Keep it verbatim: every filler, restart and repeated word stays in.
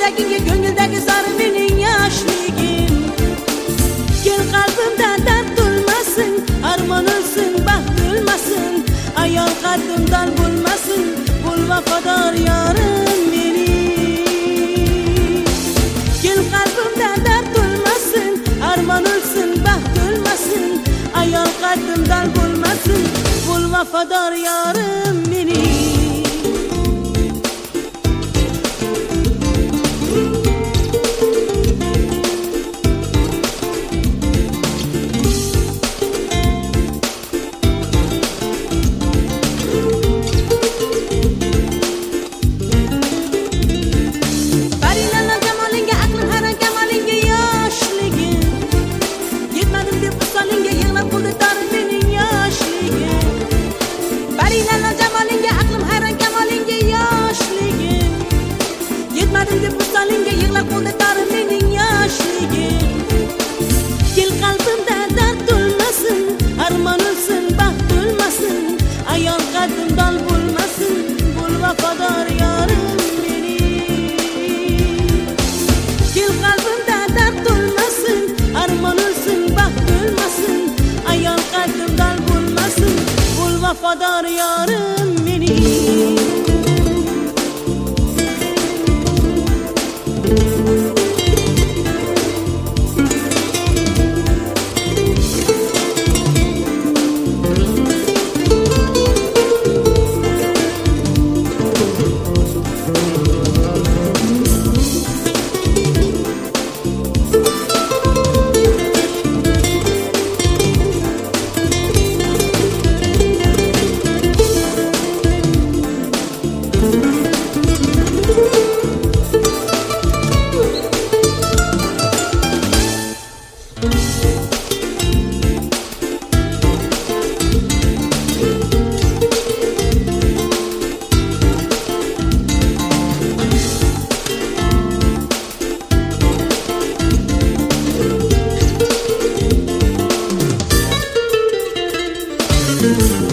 yuragingga ko'ngildagi zar mening yoshligim. Kel qalbimda dard to'lmasin, armon o'lsin, baxt o'lmasin, ayol qaddimdan bo'lmasin, bo'l vafodor yorim mening. Kel qalbimda dard to'lmasin, armon o'lsin, baxt o'lmasin, ayol qaddimdan bo'lmasin, bo'l vafodor yorim mening. Deb ustolinga yig'lab qo'lda tarim mening yoshligim. Kel qalbimda dard to'lmasin, armon o'lsin, baxt o'lmasin, ayol qaddimdan bo'lmasin, bo'l vafodor yorim mening. Kel qalbimda dard to'lmasin, armon o'lsin, baxt o'lmasin, ayol qaddimdan bo'lmasin, bo'l vafodor yorim mening. Thank you.